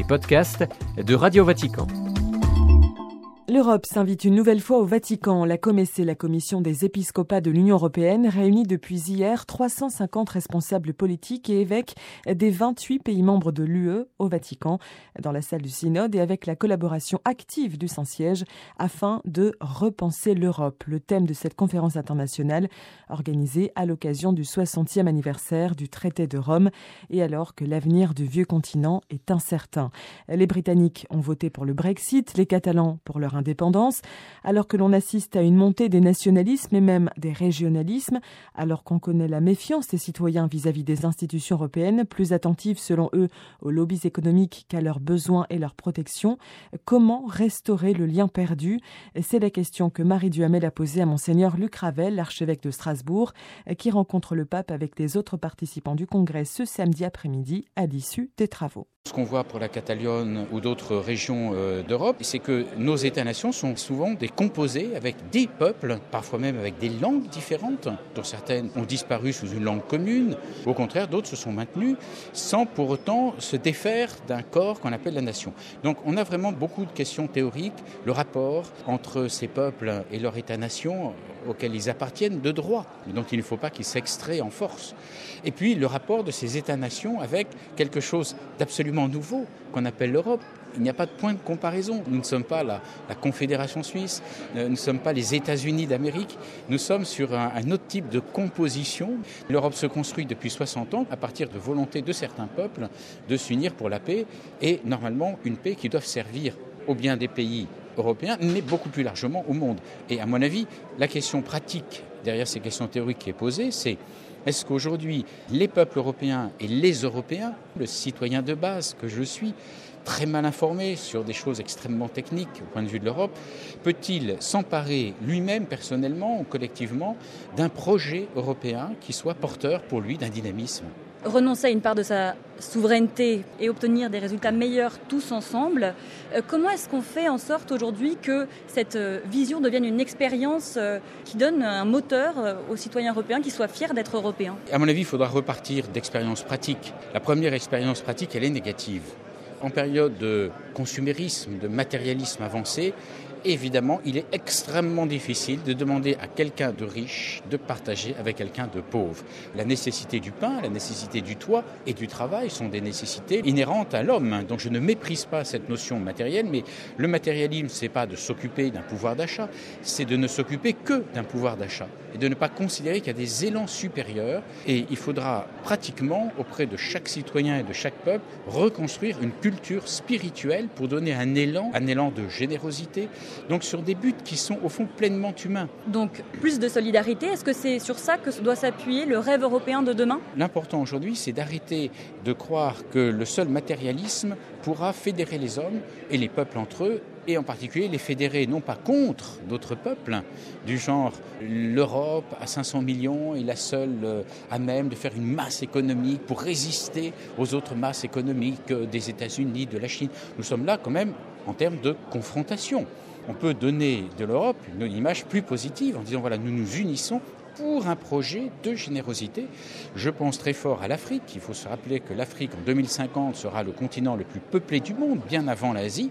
podcasts de Radio Vatican. L'Europe s'invite une nouvelle fois au Vatican. La COMECE, la Commission des épiscopats de l'Union européenne, réunit depuis hier 350 responsables politiques et évêques des 28 pays membres de l'UE au Vatican, dans la salle du synode et avec la collaboration active du Saint-Siège afin de repenser l'Europe. Le thème de cette conférence internationale organisée à l'occasion du 60e anniversaire du traité de Rome et alors que l'avenir du vieux continent est incertain. Les Britanniques ont voté pour le Brexit, les Catalans pour leur indépendance, alors que l'on assiste à une montée des nationalismes et même des régionalismes, alors qu'on connaît la méfiance des citoyens vis-à-vis des institutions européennes, plus attentives selon eux aux lobbies économiques qu'à leurs besoins et leur protection. Comment restaurer le lien perdu? C'est la question que Marie Duhamel a posée à Monseigneur Luc Ravel, l'archevêque de Strasbourg, qui rencontre le pape avec les autres participants du congrès ce samedi après-midi à l'issue des travaux. Ce qu'on voit pour la Catalogne ou d'autres régions d'Europe, c'est que nos États-nations sont souvent des composés avec des peuples, parfois même avec des langues différentes, dont certaines ont disparu sous une langue commune. Au contraire, d'autres se sont maintenues sans pour autant se défaire d'un corps qu'on appelle la nation. Donc on a vraiment beaucoup de questions théoriques, le rapport entre ces peuples et leur État-nation auxquels ils appartiennent de droit, donc il ne faut pas qu'ils s'extraient en force. Et puis le rapport de ces États-nations avec quelque chose d'absolument nouveau qu'on appelle l'Europe. Il n'y a pas de point de comparaison. Nous ne sommes pas la Confédération suisse, nous ne sommes pas les États-Unis d'Amérique, nous sommes sur un autre type de composition. L'Europe se construit depuis 60 ans à partir de volonté de certains peuples de s'unir pour la paix et normalement une paix qui doit servir au bien des pays européens, mais beaucoup plus largement au monde. Et à mon avis, la question pratique derrière ces questions théoriques qui est posée, c'est est-ce qu'aujourd'hui, les peuples européens et les Européens, le citoyen de base que je suis, très mal informé sur des choses extrêmement techniques au point de vue de l'Europe, peut-il s'emparer lui-même, personnellement ou collectivement, d'un projet européen qui soit porteur pour lui d'un dynamisme ? Renoncer à une part de sa souveraineté et obtenir des résultats meilleurs tous ensemble. Comment est-ce qu'on fait en sorte aujourd'hui que cette vision devienne une expérience qui donne un moteur aux citoyens européens qui soient fiers d'être européens ? À mon avis, il faudra repartir d'expériences pratiques. La première expérience pratique, elle est négative. En période de consumérisme, de matérialisme avancé, évidemment, il est extrêmement difficile de demander à quelqu'un de riche de partager avec quelqu'un de pauvre. La nécessité du pain, la nécessité du toit et du travail sont des nécessités inhérentes à l'homme. Donc je ne méprise pas cette notion matérielle, mais le matérialisme, c'est pas de s'occuper d'un pouvoir d'achat, c'est de ne s'occuper que d'un pouvoir d'achat et de ne pas considérer qu'il y a des élans supérieurs. Et il faudra pratiquement, auprès de chaque citoyen et de chaque peuple, reconstruire une culture spirituelle pour donner un élan de générosité, donc sur des buts qui sont au fond pleinement humains. Donc plus de solidarité, est-ce que c'est sur ça que doit s'appuyer le rêve européen de demain ? L'important aujourd'hui, c'est d'arrêter de croire que le seul matérialisme pourra fédérer les hommes et les peuples entre eux, et en particulier les fédérer non pas contre d'autres peuples, du genre l'Europe à 500 millions est la seule à même de faire une masse économique pour résister aux autres masses économiques des États-Unis, de la Chine. Nous sommes là quand même en termes de confrontation. On peut donner de l'Europe une image plus positive en disant voilà, nous nous unissons pour un projet de générosité. Je pense très fort à l'Afrique. Il faut se rappeler que l'Afrique en 2050 sera le continent le plus peuplé du monde, bien avant l'Asie,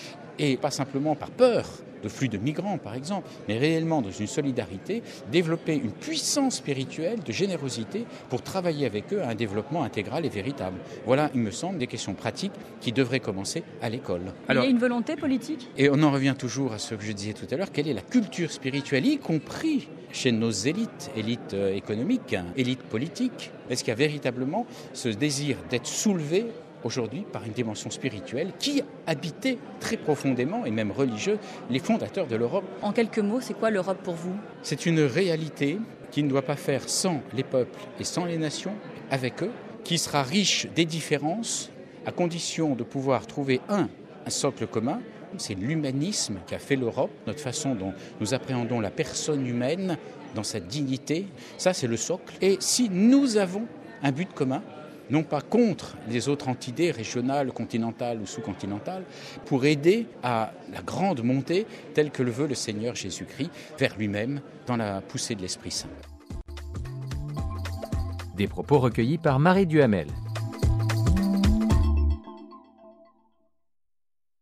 et pas simplement par peur de flux de migrants par exemple, mais réellement dans une solidarité, développer une puissance spirituelle de générosité pour travailler avec eux à un développement intégral et véritable. Voilà, il me semble, des questions pratiques qui devraient commencer à l'école. Alors, il y a une volonté politique ? Et on en revient toujours à ce que je disais tout à l'heure, quelle est la culture spirituelle, y compris chez nos élites économiques, élites politiques. Est-ce qu'il y a véritablement ce désir d'être soulevé aujourd'hui par une dimension spirituelle qui habitait très profondément et même religieuse les fondateurs de l'Europe. En quelques mots, c'est quoi l'Europe pour vous ? C'est une réalité qui ne doit pas faire sans les peuples et sans les nations, avec eux, qui sera riche des différences à condition de pouvoir trouver un socle commun. C'est l'humanisme qui a fait l'Europe, notre façon dont nous appréhendons la personne humaine dans sa dignité. Ça, c'est le socle. Et si nous avons un but commun, non pas contre les autres entités régionales, continentales ou sous-continentales, pour aider à la grande montée telle que le veut le Seigneur Jésus-Christ vers lui-même dans la poussée de l'Esprit Saint. Des propos recueillis par Marie Duhamel.